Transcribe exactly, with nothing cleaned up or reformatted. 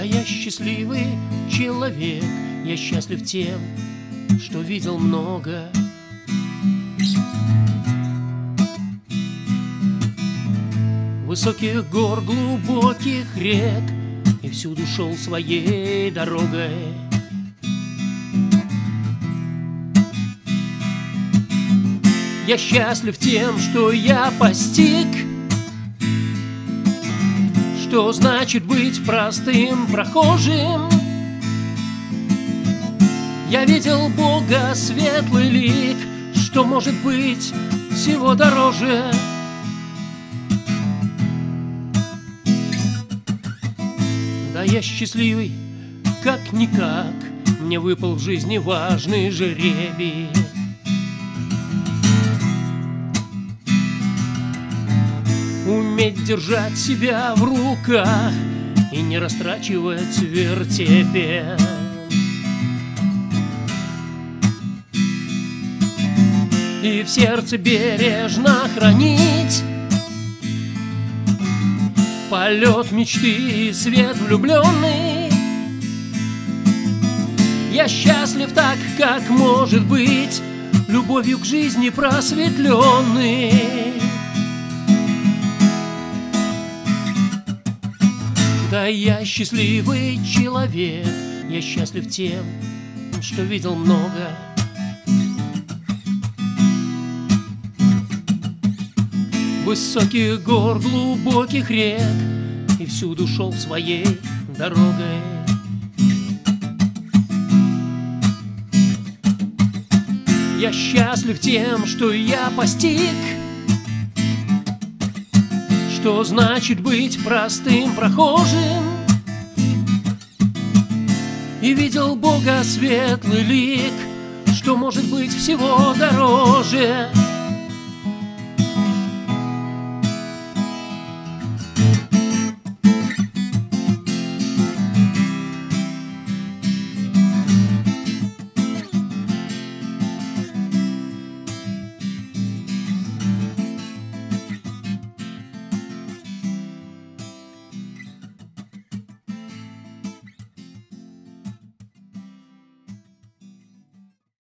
я счастливый человек, я счастлив тем, что видел много. Высоких гор, глубоких рек, и всюду шел своей дорогой. Я счастлив тем, что я постиг, что значит быть простым прохожим. Я видел Бога, светлый лик, что может быть всего дороже. Да я счастливый, как-никак, мне выпал в жизни важный жребий. Уметь держать себя в руках и не растрачивать вертепе. И в сердце бережно хранить полет мечты и свет влюбленный. Я счастлив так, как может быть, любовью к жизни просветленный. Да я счастливый человек, я счастлив тем, что видел много. Высоких гор, глубоких рек, и всюду шел своей дорогой. Я счастлив тем, что я постиг, что значит быть простым прохожим. И видел Бога, светлый лик, что может быть всего дороже.